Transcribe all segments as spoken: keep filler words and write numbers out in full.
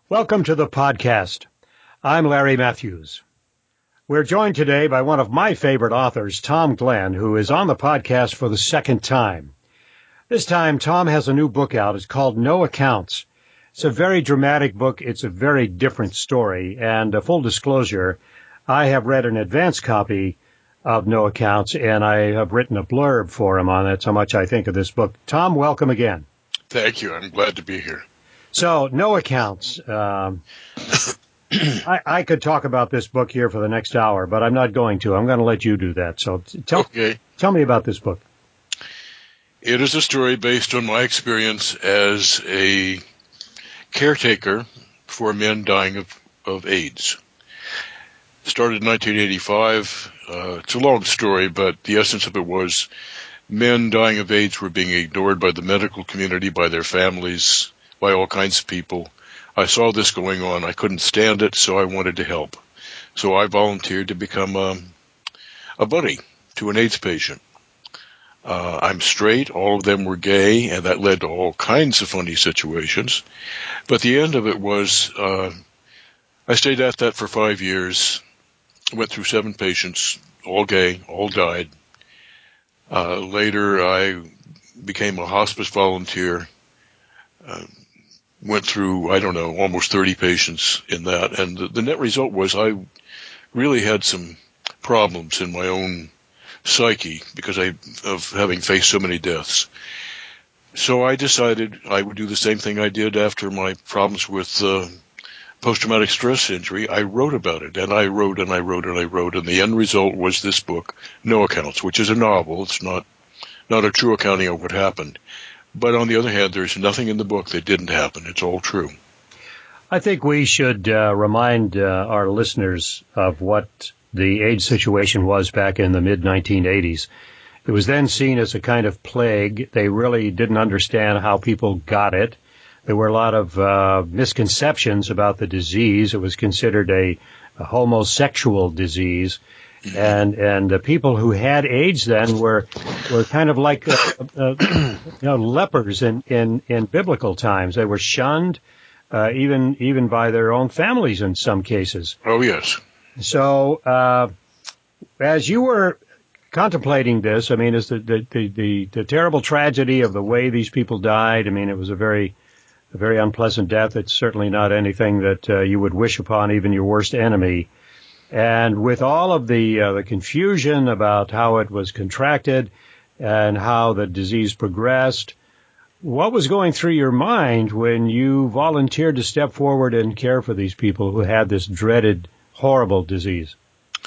Welcome to the podcast. I'm Larry Matthews. We're joined today by one of my favorite authors, Tom Glenn, who is on the podcast for the second time. This time, Tom has a new book out. It's called No Accounts. It's a very dramatic book. It's a very different story. And uh, full disclosure, I have read an advance copy of No Accounts, and I have written a blurb for him on it. That's how much I think of this book. Tom, welcome again. Thank you. I'm glad to be here. So, No Accounts. Um, I, I could talk about this book here for the next hour, but I'm not going to. I'm going to let you do that. So tell, okay. tell me about this book. It is a story based on my experience as a caretaker for men dying of, of AIDS. It started in nineteen eighty-five. Uh, it's a long story, but the essence of it was men dying of AIDS were being ignored by the medical community, by their families, by all kinds of people. I saw this going on. I couldn't stand it, so I wanted to help. So I volunteered to become a, a buddy to an AIDS patient. Uh, I'm straight. All of them were gay, and that led to all kinds of funny situations. But the end of it was uh, I stayed at that for five years, went through seven patients, all gay, all died. Uh, later, I became a hospice volunteer. Uh, went through, I don't know, almost thirty patients in that. And the, the net result was I really had some problems in my own psyche because I, of having faced so many deaths. So I decided I would do the same thing I did after my problems with uh, post-traumatic stress injury. I wrote about it, and I wrote and I wrote and I wrote, and the end result was this book, No Accounts, which is a novel. It's not, not a true accounting of what happened. But on the other hand, there's nothing in the book that didn't happen. It's all true. I think we should uh, remind uh, our listeners of what the AIDS situation was back in the mid nineteen eighties. It was then seen as a kind of plague. They really didn't understand how people got it. There were a lot of uh, misconceptions about the disease. It was considered a, a homosexual disease. And and the people who had AIDS then were were kind of like uh, uh, you know lepers in, in, in biblical times. They were shunned, uh, even even by their own families in some cases. Oh yes. So uh, as you were contemplating this, I mean, is the the, the the the terrible tragedy of the way these people died. I mean, it was a very a very unpleasant death. It's certainly not anything that uh, you would wish upon even your worst enemy. And with all of the uh, the confusion about how it was contracted and how the disease progressed, what was going through your mind when you volunteered to step forward and care for these people who had this dreaded, horrible disease?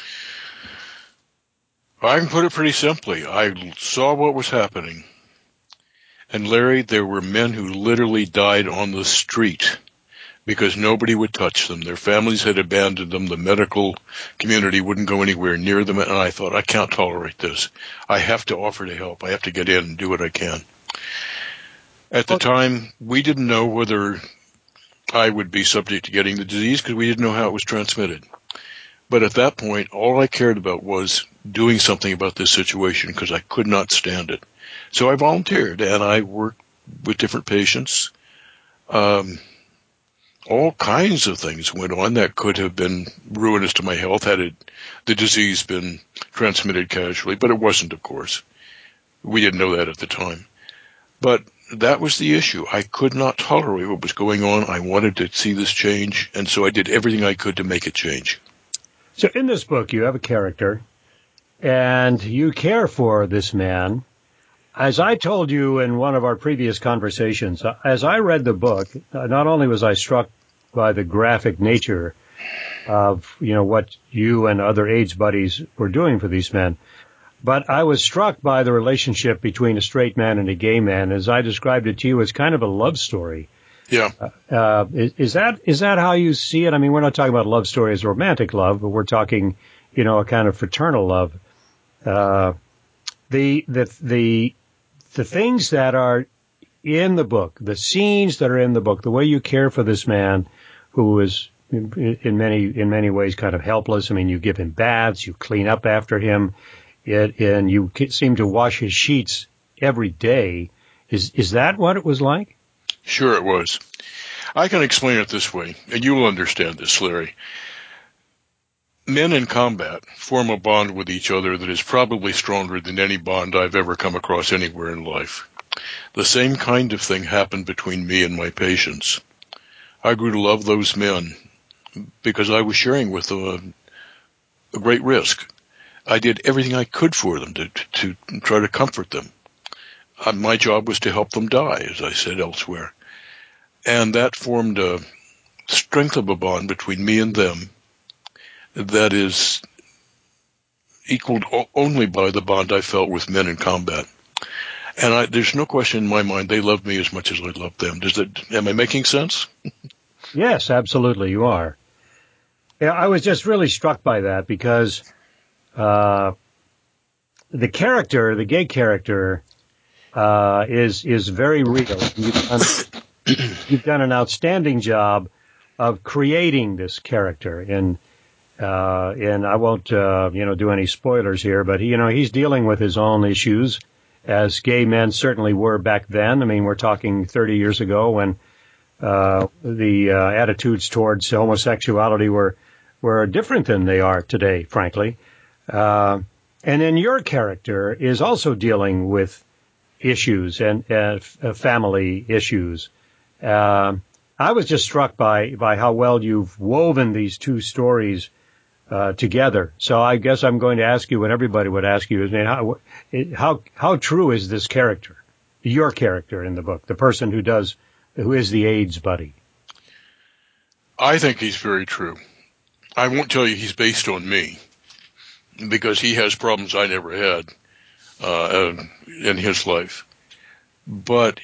I can put it pretty simply. I saw what was happening. And Larry, there were men who literally died on the street because nobody would touch them. Their families had abandoned them. The medical community wouldn't go anywhere near them. And I thought, I can't tolerate this. I have to offer to help. I have to get in and do what I can. At the okay. time, we didn't know whether I would be subject to getting the disease because we didn't know how it was transmitted. But at that point, all I cared about was doing something about this situation because I could not stand it. So I volunteered, and I worked with different patients. Um, all kinds of things went on that could have been ruinous to my health had it, the disease been transmitted casually, but it wasn't, of course. We didn't know that at the time. But that was the issue. I could not tolerate what was going on. I wanted to see this change, and so I did everything I could to make it change. So in this book, you have a character, and you care for this man. As I told you in one of our previous conversations, as I read the book, not only was I struck by the graphic nature of, you know, what you and other AIDS buddies were doing for these men, but I was struck by the relationship between a straight man and a gay man. As I described it to you, as kind of a love story. Yeah. Uh, is, is that is that how you see it? I mean, we're not talking about love story as romantic love, but we're talking, you know, a kind of fraternal love. Uh, the the the the things that are in the book, the scenes that are in the book, the way you care for this man who is in, in many in many ways kind of helpless. I mean, you give him baths, you clean up after him, it, and you seem to wash his sheets every day. Is is that what it was like? Sure it was. I can explain it this way, and you will understand this, Larry. Men in combat form a bond with each other that is probably stronger than any bond I've ever come across anywhere in life. The same kind of thing happened between me and my patients. I grew to love those men because I was sharing with them a, a great risk. I did everything I could for them to, to, to try to comfort them. Uh, my job was to help them die, as I said elsewhere. And that formed a strength of a bond between me and them that is equaled only by the bond I felt with men in combat. And I, there's no question in my mind they loved me as much as I loved them. Does it? Am I making sense? Yes, absolutely, you are. Yeah, I was just really struck by that because uh, the character, the gay character, uh, is is very real. You've done, you've done an outstanding job of creating this character, and uh, and I won't uh, you know do any spoilers here, but he, you know he's dealing with his own issues, as gay men certainly were back then. I mean, we're talking thirty years ago when uh, the uh, attitudes towards homosexuality were were different than they are today, frankly. Uh, and then your character is also dealing with issues and uh, f- family issues. Uh, I was just struck by, by how well you've woven these two stories uh, together. So I guess I'm going to ask you what everybody would ask you: is, I mean, how, how how true is this character, your character in the book, the person who does, who is the AIDS buddy? I think he's very true. I won't tell you he's based on me, because he has problems I never had uh, in his life. But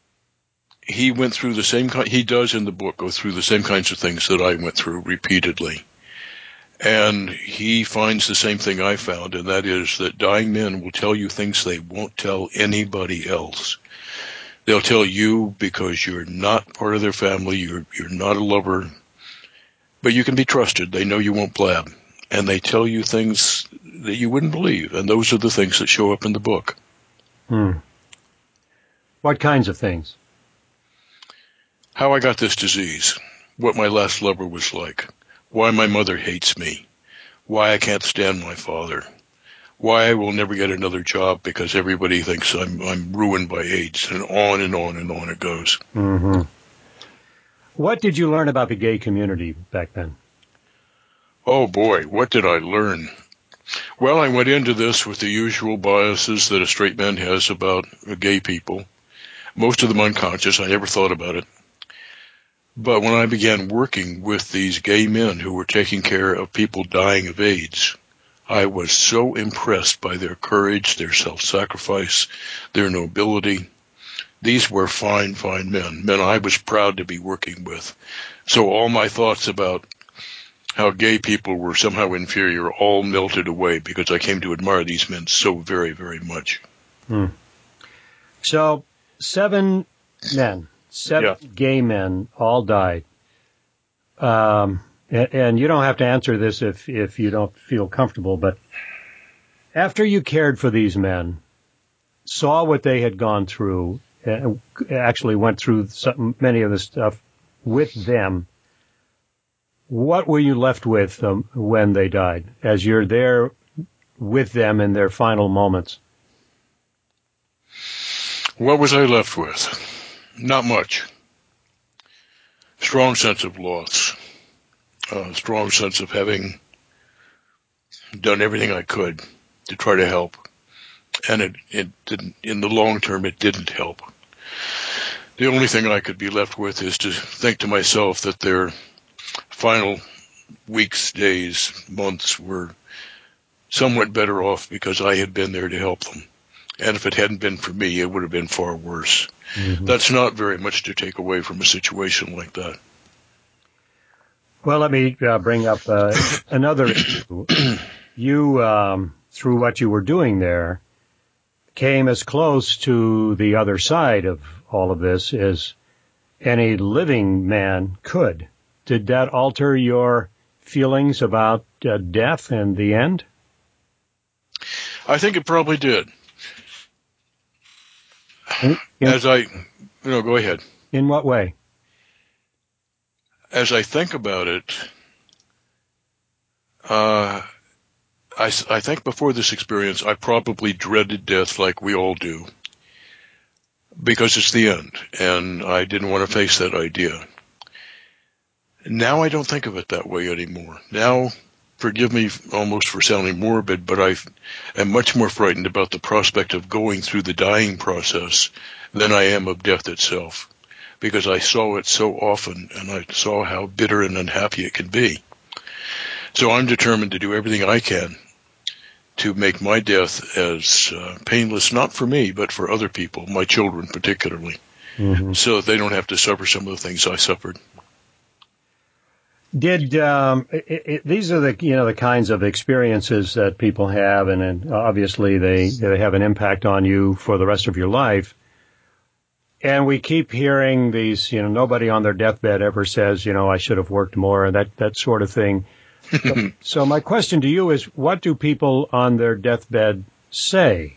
he went through the same kind, he does in the book go through the same kinds of things that I went through repeatedly. And he finds the same thing I found, and that is that dying men will tell you things they won't tell anybody else. They'll tell you because you're not part of their family, you're you're not a lover, but you can be trusted. They know you won't blab. And they tell you things that you wouldn't believe, and those are the things that show up in the book. Hmm. What kinds of things? How I got this disease, what my last lover was like, why my mother hates me, why I can't stand my father, why I will never get another job because everybody thinks I'm I'm ruined by AIDS, and on and on and on it goes. Mm-hmm. What did you learn about the gay community back then? Oh boy, what did I learn? Well, I went into this with the usual biases that a straight man has about gay people, most of them unconscious. I never thought about it. But when I began working with these gay men who were taking care of people dying of AIDS, I was so impressed by their courage, their self-sacrifice, their nobility. These were fine, fine men, men I was proud to be working with. So all my thoughts about how gay people were somehow inferior all melted away because I came to admire these men so very, very much. Hmm. So seven men, seven yeah. gay men all died. Um, and, and you don't have to answer this if, if you don't feel comfortable, but after you cared for these men, saw what they had gone through, uh, actually went through some, many of the stuff with them, what were you left with um, when they died, as you're there with them in their final moments? What was I left with? Not much. Strong sense of loss. A strong sense of having done everything I could to try to help. And it, it didn't, in the long term, it didn't help. The only thing I could be left with is to think to myself that their final weeks, days, months were somewhat better off because I had been there to help them. And if it hadn't been for me, it would have been far worse. Mm-hmm. That's not very much to take away from a situation like that. Well, let me uh, bring up uh, another issue. You, um, through what you were doing there, came as close to the other side of all of this as any living man could. Did that alter your feelings about uh, death and the end? I think it probably did. In, in, As I, you know, go ahead. In what way? as I think about it, uh, I, I think before this experience, I probably dreaded death like we all do, because it's the end, and I didn't want to face that idea. Now I don't think of it that way anymore. Now, forgive me almost for sounding morbid, but I am much more frightened about the prospect of going through the dying process than I am of death itself, because I saw it so often, and I saw how bitter and unhappy it can be. So I'm determined to do everything I can to make my death as uh, painless, not for me, but for other people, my children particularly, mm-hmm. so that they don't have to suffer some of the things I suffered. Did um, it, it, these are the you know the kinds of experiences that people have, and, and obviously they they have an impact on you for the rest of your life. And we keep hearing these, you know, nobody on their deathbed ever says, you know, I should have worked more, and that that sort of thing. so, so my question to you is, what do people on their deathbed say?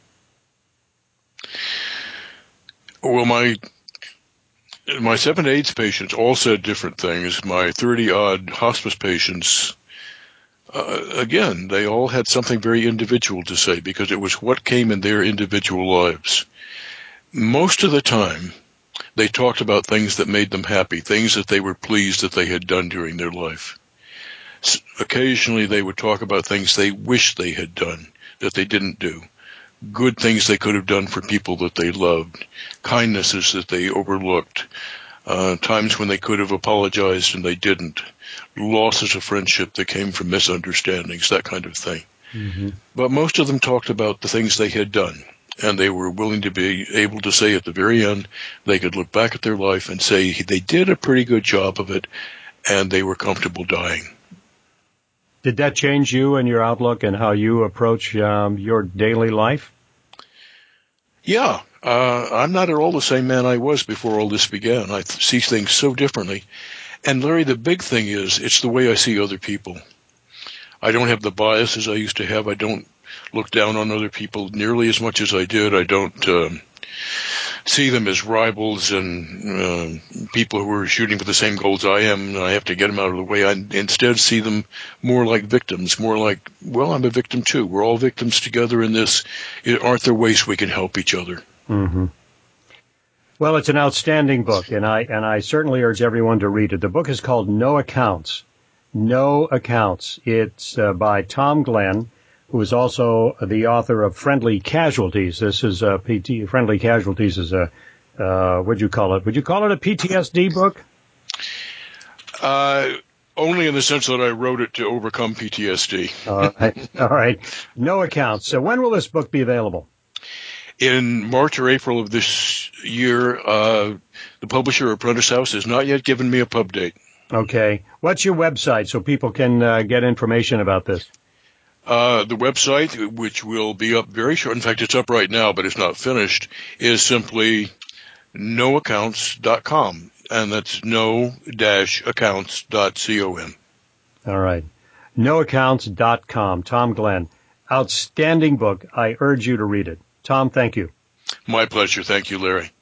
Well, my my seven AIDS patients all said different things. My thirty-odd hospice patients, uh, again, they all had something very individual to say, because it was what came in their individual lives. Most of the time, they talked about things that made them happy, things that they were pleased that they had done during their life. Occasionally, they would talk about things they wished they had done that they didn't do. Good things they could have done for people that they loved, kindnesses that they overlooked, uh, times when they could have apologized and they didn't, losses of friendship that came from misunderstandings, that kind of thing. Mm-hmm. But most of them talked about the things they had done, and they were willing to be able to say at the very end, they could look back at their life and say they did a pretty good job of it, and they were comfortable dying. Did that change you and your outlook and how you approach um, your daily life? Yeah. Uh, I'm not at all the same man I was before all this began. I see things so differently. And Larry, the big thing is, it's the way I see other people. I don't have the biases I used to have. I don't look down on other people nearly as much as I did. I don't um, see them as rivals and uh, people who are shooting for the same goals I am, and I have to get them out of the way. I instead see them more like victims, more like, well, I'm a victim too. We're all victims together in this. Aren't there ways we can help each other? Mm-hmm. Well, it's an outstanding book, and I and I certainly urge everyone to read it. The book is called No Accounts. No Accounts. It's uh, by Tom Glenn, who is also the author of Friendly Casualties. This is a P T. Friendly Casualties is a uh, what'd you call it? Would you call it a P T S D book? Uh, only in the sense that I wrote it to overcome P T S D. All right. All right. No Accounts. So when will this book be available? In March or April of this year. Uh, the publisher, Apprentice House, has not yet given me a pub date. Okay. What's your website so people can uh, get information about this? Uh, the website, which will be up very short, in fact, it's up right now, but it's not finished, is simply no accounts dot com, and that's no dash accounts dot com. All right. no accounts dot com. Tom Glenn. Outstanding book. I urge you to read it. Tom, thank you. My pleasure. Thank you, Larry.